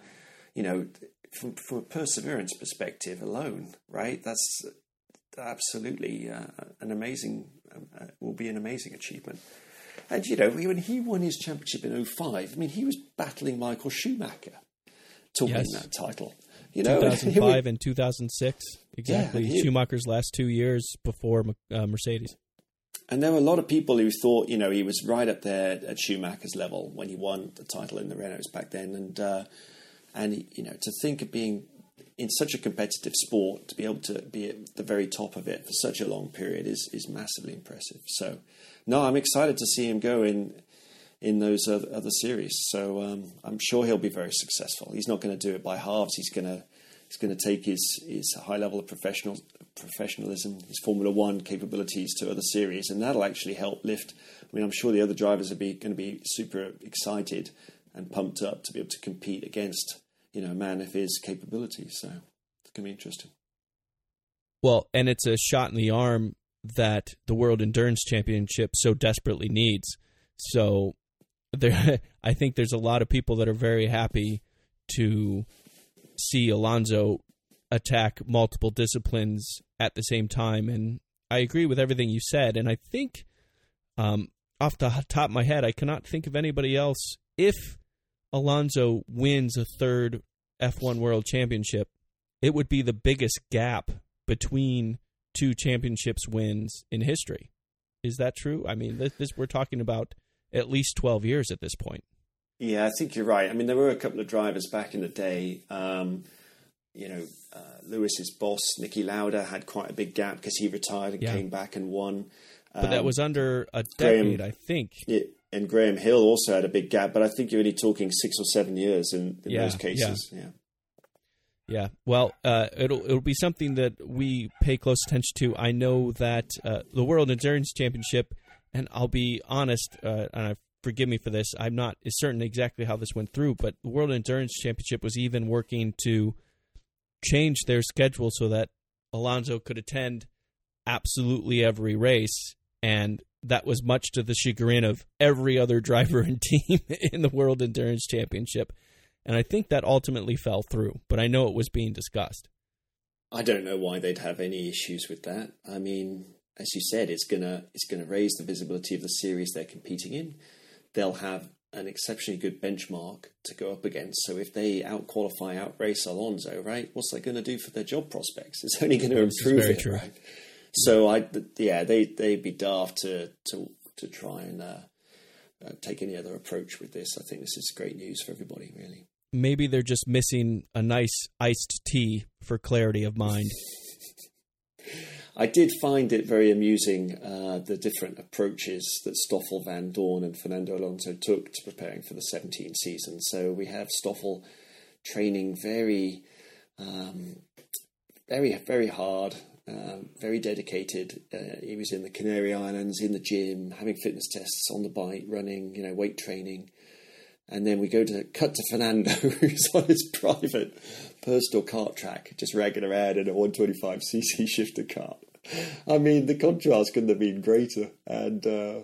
a perseverance perspective alone, right? That's absolutely will be an amazing achievement. And, when he won his championship in 2005, he was battling Michael Schumacher to win that title. 2005 and 2006, exactly. Yeah, Schumacher's last 2 years before Mercedes. And there were a lot of people who thought, he was right up there at Schumacher's level when he won the title in the Renaults back then. And to think of being in such a competitive sport, to be able to be at the very top of it for such a long period is massively impressive. So, no, I'm excited to see him go in those other series. So I'm sure he'll be very successful. He's not going to do it by halves. He's going to take his high level of professionalism, his Formula One capabilities to other series, and that'll actually help lift. I'm sure the other drivers are going to be super excited and pumped up to be able to compete against a man of his capabilities. So it's going to be interesting. Well, and it's a shot in the arm that the World Endurance Championship so desperately needs. So I think there's a lot of people that are very happy to see Alonso attack multiple disciplines at the same time. And I agree with everything you said. And I think off the top of my head, I cannot think of anybody else. If Alonso wins a third F1 World Championship, it would be the biggest gap between 2 championships wins in history. Is that true? This we're talking about at least 12 years at this point. Yeah, I think you're right. There were a couple of drivers back in the day. Lewis's boss, Niki Lauda, had quite a big gap because he retired and came back and won. But that was under a decade, I think. Yeah, and Graham Hill also had a big gap, but I think you're only talking 6 or 7 years in those cases. Yeah. Well, it'll be something that we pay close attention to. I know that the World Endurance Championship and I'll be honest, and forgive me for this, I'm not certain exactly how this went through, but the World Endurance Championship was even working to change their schedule so that Alonso could attend absolutely every race, and that was much to the chagrin of every other driver and team in the World Endurance Championship. And I think that ultimately fell through, but I know it was being discussed. I don't know why they'd have any issues with that. I mean, as you said, it's gonna raise the visibility of the series they're competing in. They'll have an exceptionally good benchmark to go up against. So if they out-qualify, out-race Alonso, right, what's that going to do for their job prospects? It's only going to improve it, true. Right? So they'd be daft to try and take any other approach with this. I think this is great news for everybody, really. Maybe they're just missing a nice iced tea for clarity of mind. I did find it very amusing, the different approaches that Stoffel, Van Dorn and Fernando Alonso took to preparing for the 17 season. So we have Stoffel training very, very hard, very dedicated. He was in the Canary Islands, in the gym, having fitness tests on the bike, running, weight training. And then we cut to Fernando, who's on his private personal kart track, just ragging around in a 125cc shifter kart. I mean, the contrast couldn't have been greater. And,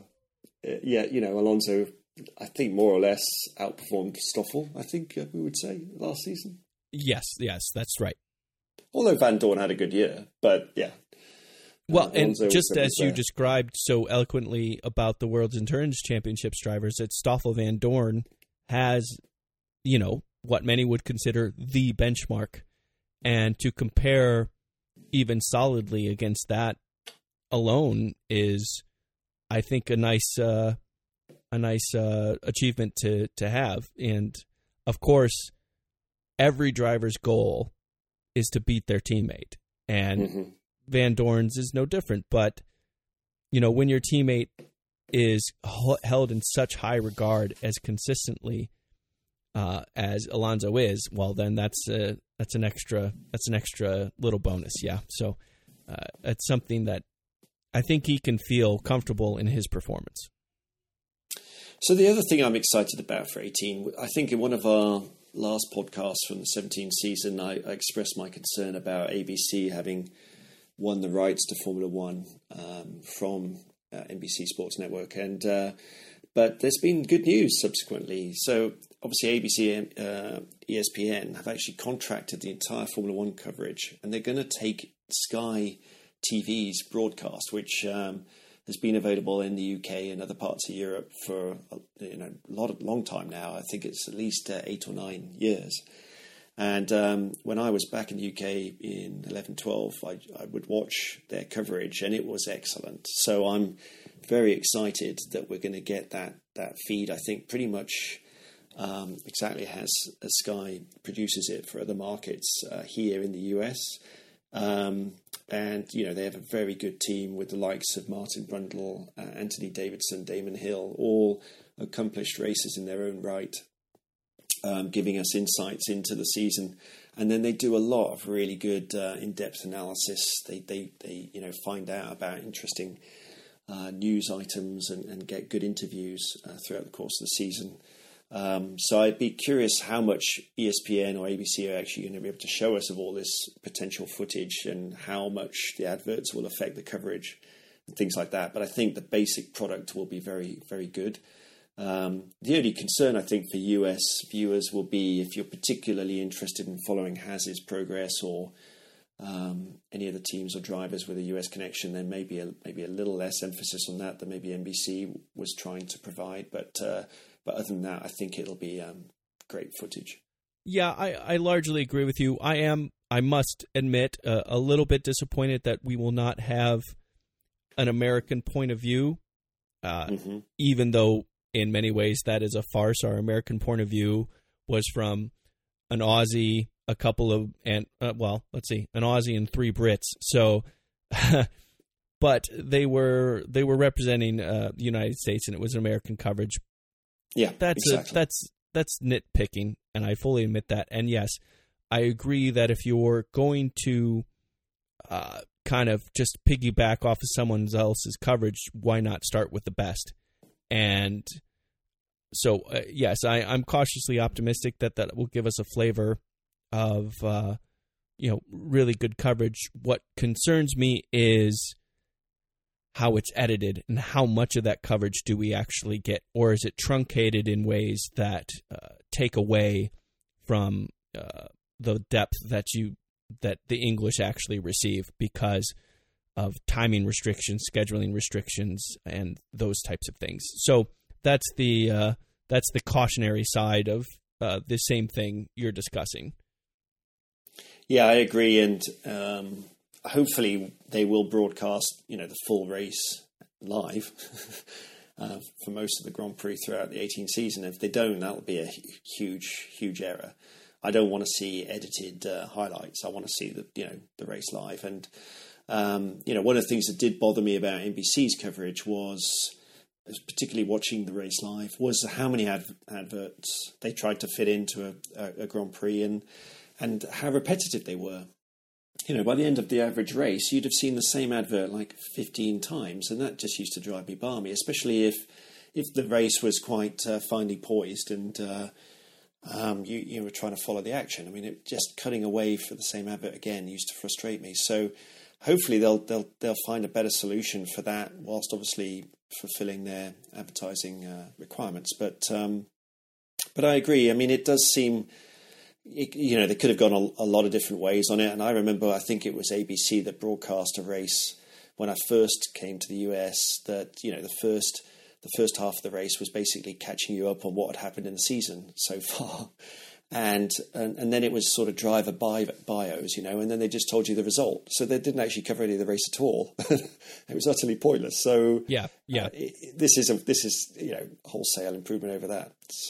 Alonso, I think, more or less outperformed Stoffel, I think we would say, last season. Yes, that's right. Although Van Dorn had a good year, but yeah. Well, and just as you described so eloquently about the World's Endurance Championships drivers, that Stoffel Van Dorn has, what many would consider the benchmark. And to compare even solidly against that alone is, I think, a nice achievement to have. And of course, every driver's goal is to beat their teammate, and Van Dorn's is no different. But when your teammate is held in such high regard as consistently as Alonso is, well, then that's an extra little bonus. Yeah. So it's something that I think he can feel comfortable in his performance. So the other thing I'm excited about for 18, I think in one of our last podcasts from the 17 season, I expressed my concern about ABC having won the rights to Formula One from NBC Sports Network, but there's been good news subsequently. So obviously ABC and ESPN have actually contracted the entire Formula One coverage, and they're going to take Sky TV's broadcast, which has been available in the UK and other parts of Europe for long time now. I think it's at least 8 or 9 years. And when I was back in the UK in 11-12, I would watch their coverage, and it was excellent. So I'm very excited that we're going to get that feed. I think pretty much exactly as Sky produces it for other markets here in the US. And they have a very good team with the likes of Martin Brundle, Anthony Davidson, Damon Hill, all accomplished racers in their own right, giving us insights into the season. And then they do a lot of really good in-depth analysis. They find out about interesting news items and get good interviews throughout the course of the season. So I'd be curious how much ESPN or ABC are actually going to be able to show us of all this potential footage, and how much the adverts will affect the coverage and things like that. But I think the basic product will be very, very good. The only concern, I think, for US viewers will be if you're particularly interested in following Haas's progress, or any of the teams or drivers with a US connection, then maybe a little less emphasis on that than maybe NBC was trying to provide. But other than that, I think it'll be great footage. Yeah, I largely agree with you. I must admit, a little bit disappointed that we will not have an American point of view, even though in many ways that is a farce. Our American point of view was from an Aussie, an Aussie and 3 Brits. So, but they were representing the United States, and it was American coverage. Yeah, exactly. That's nitpicking, and I fully admit that. And yes, I agree that if you're going to kind of just piggyback off of someone else's coverage, why not start with the best? And so, yes, I'm cautiously optimistic that will give us a flavor of, really good coverage. What concerns me is how it's edited and how much of that coverage do we actually get, or is it truncated in ways that take away from the depth that the English actually receive because of timing restrictions, scheduling restrictions, and those types of things. So that's the cautionary side of the same thing you're discussing. Yeah, I agree, and hopefully they will broadcast, the full race live for most of the Grand Prix throughout the 18 season. If they don't, that would be a huge, huge error. I don't want to see edited highlights. I want to see the race live. And one of the things that did bother me about NBC's coverage was, particularly watching the race live, was how many adverts they tried to fit into a Grand Prix and how repetitive they were. By the end of the average race, you'd have seen the same advert like 15 times, and that just used to drive me balmy, especially if the race was quite finely poised and you were trying to follow the action. I mean, just cutting away for the same advert again used to frustrate me. So hopefully they'll find a better solution for that, whilst obviously fulfilling their advertising requirements. But I agree. I mean, it does seem, they could have gone a lot of different ways on it. And I remember, I think it was ABC that broadcast a race when I first came to the US, that, the first half of the race was basically catching you up on what had happened in the season so far. And then it was sort of driver bios, and then they just told you the result. So they didn't actually cover any of the race at all. It was utterly pointless. So yeah. This is wholesale improvement over that.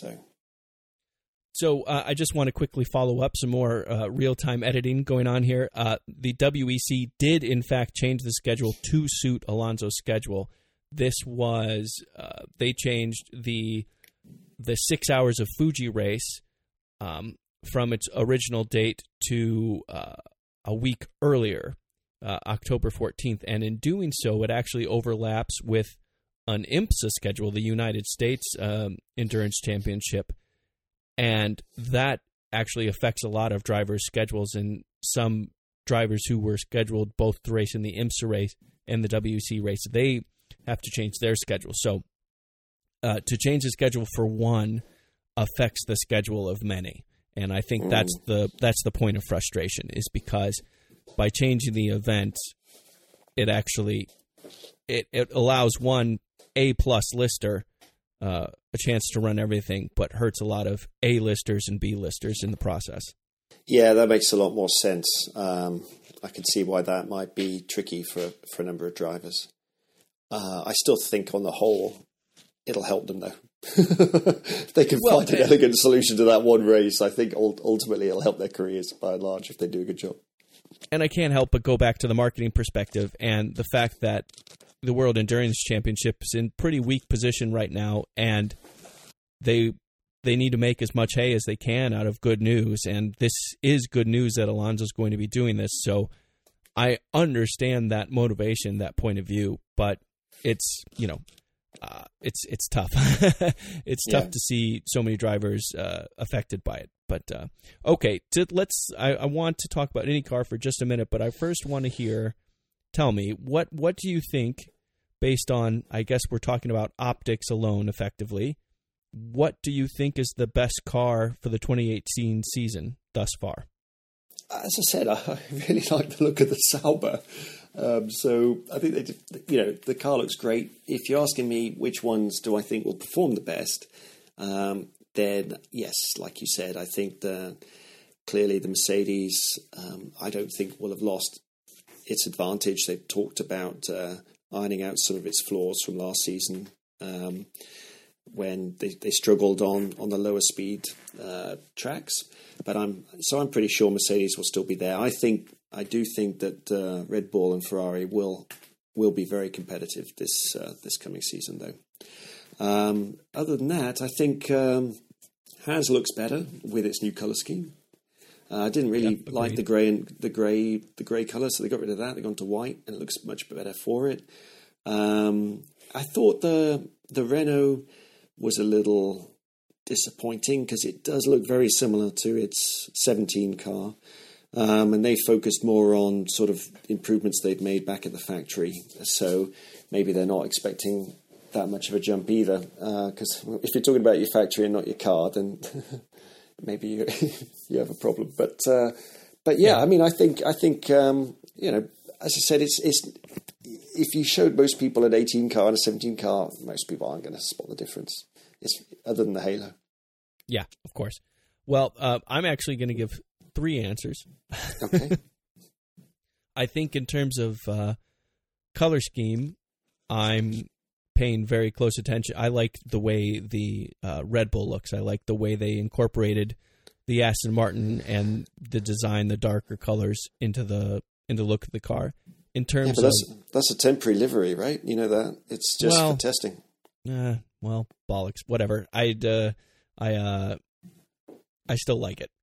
So I just want to quickly follow up some more real-time editing going on here. The WEC did, in fact, change the schedule to suit Alonso's schedule. This was they changed the 6 hours of Fuji race from its original date to a week earlier, October 14th. And in doing so, it actually overlaps with an IMSA schedule, the United States Endurance Championship. And that actually affects a lot of drivers' schedules, and some drivers who were scheduled both to race in the IMSA race and the WEC race, they have to change their schedule. So to change the schedule for one affects the schedule of many. And I think that's the point of frustration, is because by changing the event, it actually it allows one A-plus lister a chance to run everything, but hurts a lot of A-listers and B-listers in the process. Yeah, that makes a lot more sense. I can see why that might be tricky for a number of drivers. I still think on the whole, it'll help them though. If they can find an elegant solution to that one race, I think ultimately it'll help their careers by and large if they do a good job. And I can't help but go back to the marketing perspective and the fact that the World Endurance Championship is in pretty weak position right now, and they need to make as much hay as they can out of good news, and this is good news that Alonso's going to be doing this. So I understand that motivation, that point of view, but it's it's tough. It's tough to see so many drivers affected by it. But okay, I want to talk about IndyCar for just a minute, but I first want to hear. Tell me, what do you think, based on, I guess we're talking about optics alone effectively, what do you think is the best car for the 2018 season thus far? As I said, I really like the look of the Sauber. So I think the car looks great. If you're asking me which ones do I think will perform the best, then yes, like you said, I think clearly the Mercedes, I don't think will have lost its advantage. They've talked about ironing out some of its flaws from last season when they struggled on the lower speed tracks. But I'm pretty sure Mercedes will still be there. I do think that Red Bull and Ferrari will be very competitive this coming season, though. Other than that, I think Haas looks better with its new colour scheme. I didn't really like the grey colour, so they got rid of that. They gone to white, and it looks much better for it. I thought the Renault was a little disappointing because it does look very similar to its 17 car, and they focused more on sort of improvements they'd made back at the factory. So maybe they're not expecting that much of a jump either. Because if you're talking about your factory and not your car, then maybe you have a problem. But yeah, I mean, I think you know, as I said, it's if you showed most people an 18 car and a 17 car, most people aren't going to spot the difference. It's other than the halo. Yeah, of course. Well, I'm actually going to give 3 answers. Okay. I think in terms of color scheme, I'm paying very close attention. I like the way the Red Bull looks. I like the way they incorporated the Aston Martin and the design, the darker colors into the look of the car. In terms of that's a temporary livery, right? You know that it's just for testing. Well, bollocks. Whatever. I still like it.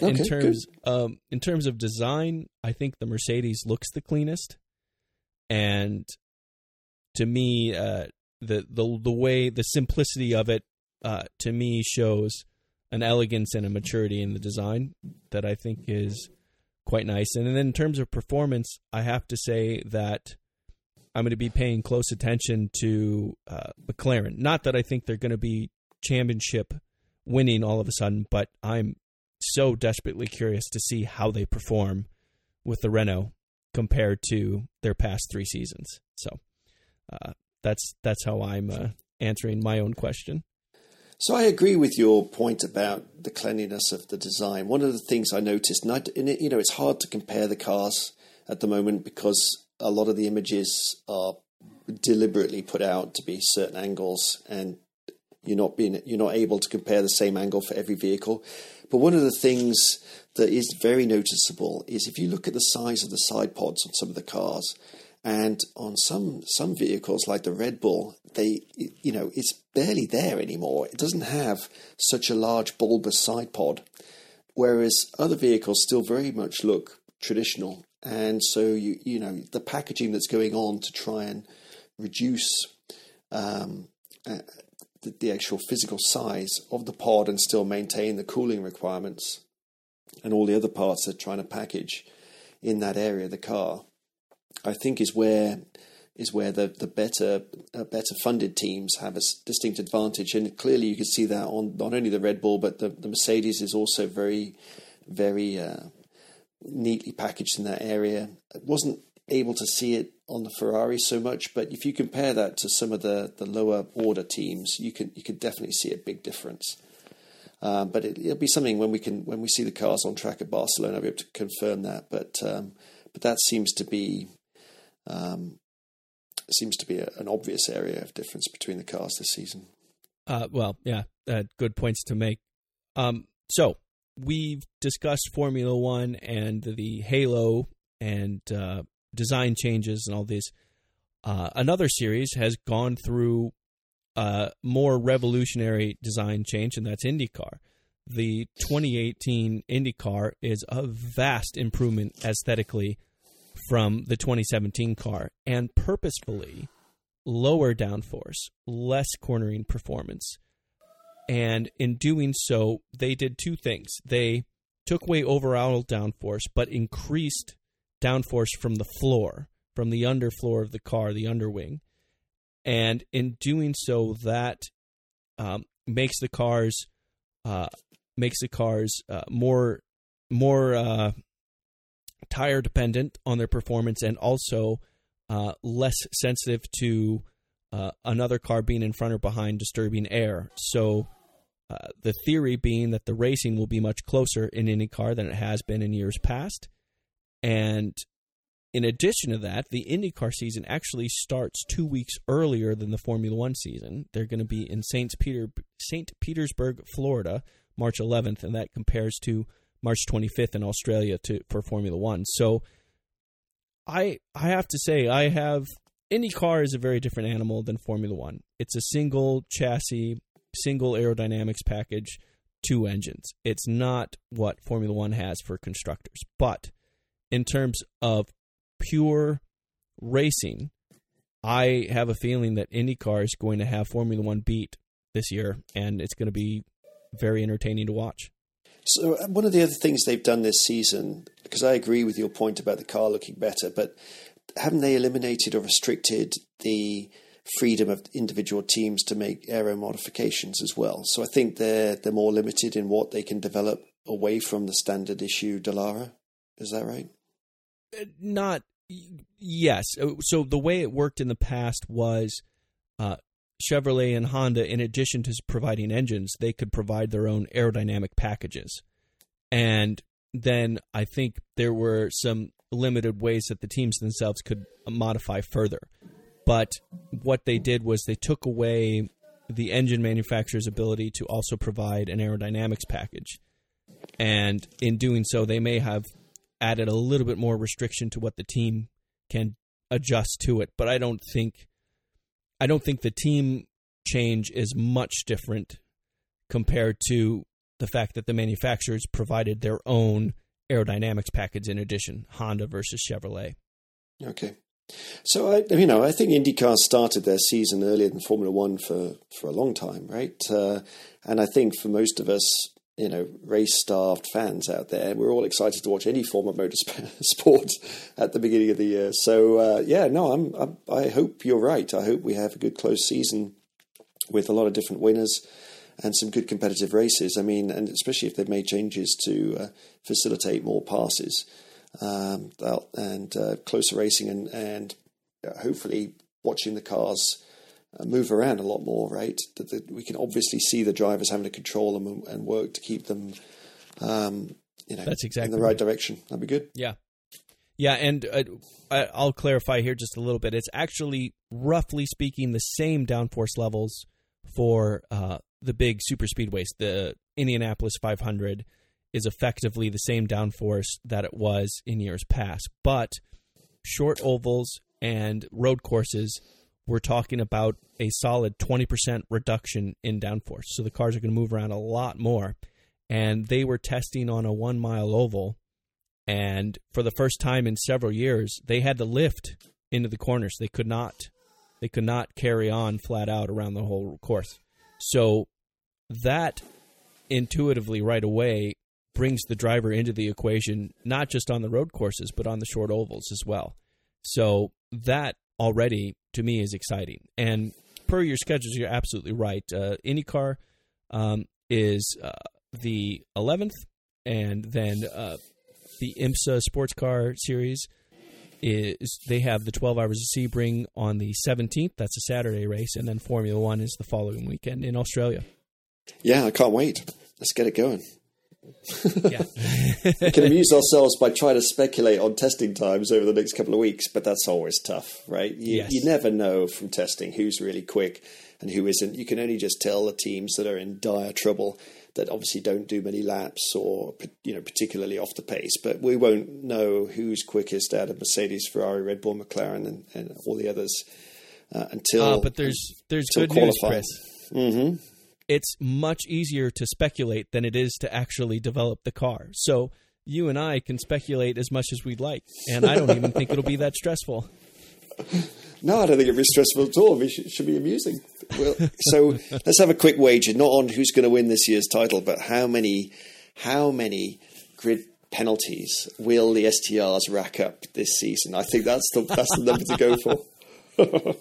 In terms of design, I think the Mercedes looks the cleanest, and to me, the way, the simplicity of it, to me shows an elegance and a maturity in the design that I think is quite nice. And then in terms of performance, I have to say that I'm going to be paying close attention to McLaren. Not that I think they're going to be championship winning all of a sudden, but I'm so desperately curious to see how they perform with the Renault compared to their past 3 seasons. So that's how I'm answering my own question. So I agree with your point about the cleanliness of the design. One of the things I noticed, it's hard to compare the cars at the moment because a lot of the images are deliberately put out to be certain angles, and you're not able to compare the same angle for every vehicle. But one of the things that is very noticeable is if you look at the size of the side pods on some of the cars, and on some vehicles like the Red Bull, it's barely there anymore. It doesn't have such a large bulbous side pod, whereas other vehicles still very much look traditional. And so the packaging that's going on to try and reduce the actual physical size of the pod and still maintain the cooling requirements and all the other parts they're trying to package in that area of the car, I think is where the better funded teams have a distinct advantage. And clearly you can see that on not only the Red Bull, but the Mercedes is also very, very neatly packaged in that area. I wasn't able to see it on the Ferrari so much, but if you compare that to some of the lower order teams, you could definitely see a big difference. But it'll be something when we see the cars on track at Barcelona, I'll be able to confirm that. But that seems to be an obvious area of difference between the cars this season. Good points to make. So we've discussed Formula One and the halo and design changes and all these. Another series has gone through more revolutionary design change, and that's IndyCar. The 2018 IndyCar is a vast improvement aesthetically from the 2017 car, and purposefully lower downforce, less cornering performance. And in doing so, they did 2 things. They took away overall downforce, but increased downforce from the floor, from the underfloor of the car, the underwing. And in doing so, that makes the cars more tire dependent on their performance, and also less sensitive to another car being in front or behind disturbing air. So the theory being that the racing will be much closer in IndyCar than it has been in years past. And in addition to that, the IndyCar season actually starts 2 weeks earlier than the Formula One season. They're going to be in St. Petersburg, Florida, March 11th, and that compares to March 25th in Australia for Formula One. So I have to say, IndyCar is a very different animal than Formula One. It's a single chassis, single aerodynamics package, two engines. It's not what Formula One has for constructors. But in terms of pure racing, I have a feeling that IndyCar is going to have Formula One beat this year, and it's going to be very entertaining to watch. So one of the other things they've done this season, because I agree with your point about the car looking better, but haven't they eliminated or restricted the freedom of individual teams to make aero modifications as well? So I think they're more limited in what they can develop away from the standard issue Dallara. Is that right? Yes. So the way it worked in the past was Chevrolet and Honda, in addition to providing engines, they could provide their own aerodynamic packages. And then I think there were some limited ways that the teams themselves could modify further. But what they did was they took away the engine manufacturer's ability to also provide an aerodynamics package. And in doing so, they may have added a little bit more restriction to what the team can adjust to it. But I don't think the team change is much different compared to the fact that the manufacturers provided their own aerodynamics package in addition, Honda versus Chevrolet. Okay. So, I think IndyCar started their season earlier than Formula One for a long time, right? And I think for most of us, race-starved fans out there, we're all excited to watch any form of motorsport at the beginning of the year. So, I hope you're right. I hope we have a good close season with a lot of different winners and some good competitive races. I mean, and especially if they've made changes to facilitate more passes. And closer racing and hopefully watching the cars move around a lot more, right? That we can obviously see the drivers having to control them and work to keep them, that's exactly in the right direction. That'd be good. Yeah. Yeah, and I'll clarify here just a little bit. It's actually, roughly speaking, the same downforce levels for the big super speedways. The Indianapolis 500 is effectively the same downforce that it was in years past. But short ovals and road courses, we're talking about a solid 20% reduction in downforce. So the cars are going to move around a lot more. And they were testing on a 1 mile oval. And for the first time in several years, they had to lift into the corners. They could not carry on flat out around the whole course. So that intuitively right away brings the driver into the equation, not just on the road courses, but on the short ovals as well. So that already, to me, is exciting. And per your schedules, you're absolutely right. IndyCar is the 11th, and then the IMSA Sports Car Series they have the 12 Hours of Sebring on the 17th. That's a Saturday race, and then Formula One is the following weekend in Australia. Yeah, I can't wait. Let's get it going. Yeah. We can amuse ourselves by trying to speculate on testing times over the next couple of weeks, but that's always tough, right? You never know from testing who's really quick and who isn't. You can only just tell the teams that are in dire trouble that obviously don't do many laps or, particularly off the pace. But we won't know who's quickest out of Mercedes, Ferrari, Red Bull, McLaren, and all the others until. But there's good news, Chris. Mm-hmm. It's much easier to speculate than it is to actually develop the car. So you and I can speculate as much as we'd like, and I don't even think it'll be that stressful. No, I don't think it'll be stressful at all. It should be amusing. Well, so let's have a quick wager, not on who's going to win this year's title, but how many grid penalties will the STRs rack up this season? I think that's the number to go for.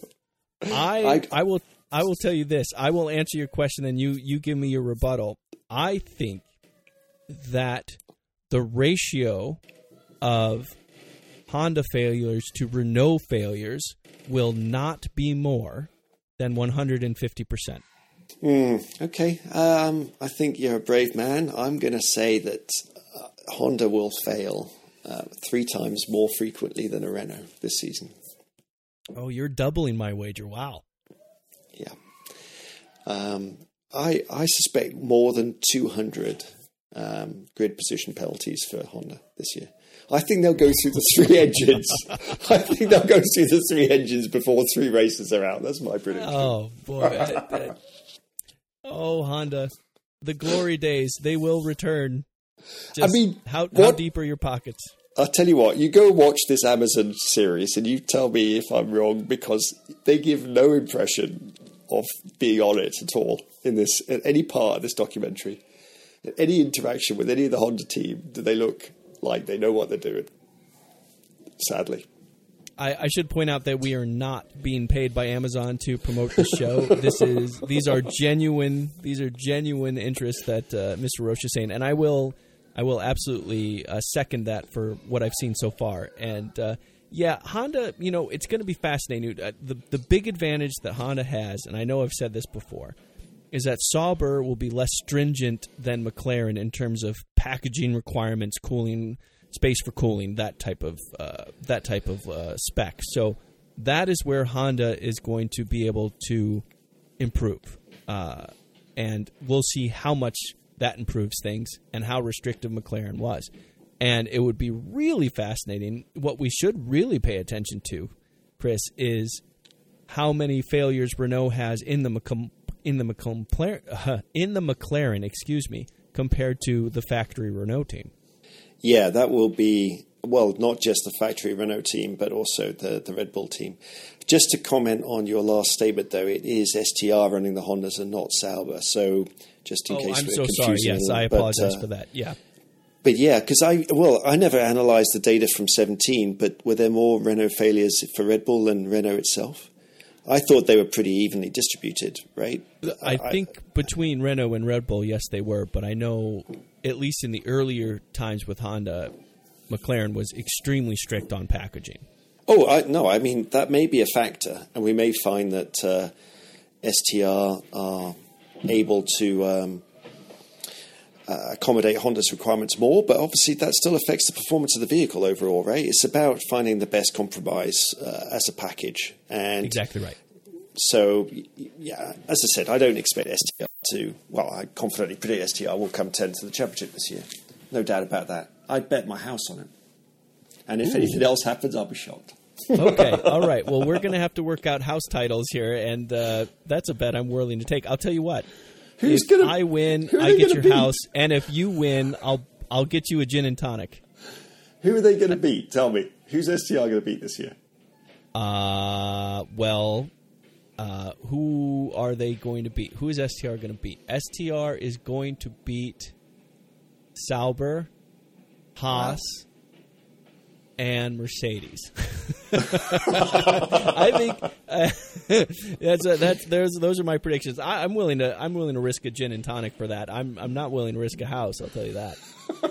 I will tell you this. I will answer your question, and you give me your rebuttal. I think that the ratio of Honda failures to Renault failures will not be more than 150%. Okay. I think you're a brave man. I'm going to say that Honda will fail 3 times more frequently than a Renault this season. Oh, you're doubling my wager. Wow. Yeah. I suspect more than 200 grid position penalties for Honda this year. I think they'll go through the 3 engines. I think they'll go through the 3 engines before 3 races are out. That's my prediction. Oh, boy. Oh, Honda. The glory days, they will return. Just I mean, how deep are your pockets? I'll tell you what, you go watch this Amazon series and you tell me if I'm wrong, because they give no impression of being on it at all in any part of this documentary. In any interaction with any of the Honda team, do they look like they know what they're doing? Sadly. I should point out that we are not being paid by Amazon to promote the show. These are genuine interests that Mr. Roche is saying, and I will absolutely second that for what I've seen so far. And Honda, it's going to be fascinating. The big advantage that Honda has, and I know I've said this before, is that Sauber will be less stringent than McLaren in terms of packaging requirements, cooling, space for cooling, that type of spec. So that is where Honda is going to be able to improve, and we'll see how much that improves things and how restrictive McLaren was. And it would be really fascinating. What we should really pay attention to, Chris, is how many failures Renault has in the McLaren, compared to the factory Renault team. Yeah, that will be, well, not just the factory Renault team, but also the Red Bull team. Just to comment on your last statement, though, it is STR running the Hondas and not Sauber. So just in case I'm we're so confusing. sorry. Yes, I apologize for that. Yeah. But yeah, because I never analysed the data from 17, but were there more Renault failures for Red Bull than Renault itself? I thought they were pretty evenly distributed, right? I think between Renault and Red Bull, yes, they were. But I know, at least in the earlier times with Honda, McLaren was extremely strict on packaging. Oh, no, I mean, that may be a factor. And we may find that STR are able to accommodate Honda's requirements more. But obviously, that still affects the performance of the vehicle overall, right? It's about finding the best compromise as a package. And exactly right. So, yeah, as I said, I don't expect STR to... Well, I confidently predict STR will come 10th to the championship this year. No doubt about that. I'd bet my house on it. And if anything else happens, I'll be shocked. Okay, all right. Well, we're going to have to work out house titles here, and that's a bet I'm willing to take. I'll tell you what. I win, I get your house, and if you win, I'll get you a gin and tonic. Who are they going to beat? Tell me. Who's STR going to beat this year? Who are they going to beat? Who is STR going to beat? STR is going to beat Sauber, Haas, and Mercedes. I think those are my predictions. I'm willing to risk a gin and tonic for that. I'm not willing to risk a house. I'll tell you that.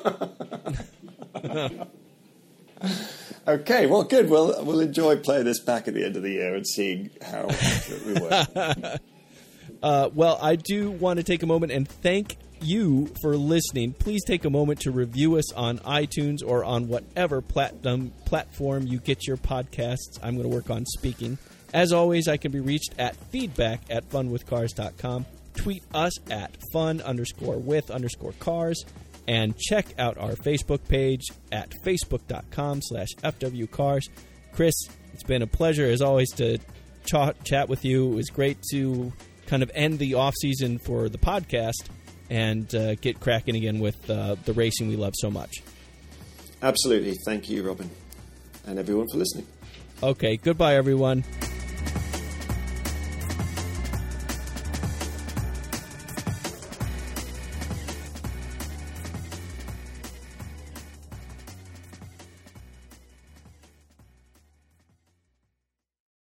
Okay, well, good. We'll enjoy playing this back at the end of the year and seeing how accurate we were. Well, I do want to take a moment and thank you for listening. Please take a moment to review us on iTunes or on whatever platform you get your podcasts. I'm going to work on speaking. As always, I can be reached at feedback@funwithcars.com. Tweet us at fun_with_cars. And check out our Facebook page at facebook.com/FWCars. Chris, it's been a pleasure, as always, to chat with you. It was great to kind of end the off-season for the podcast and get cracking again with the racing we love so much. Absolutely. Thank you, Robin, and everyone for listening. Okay, goodbye, everyone.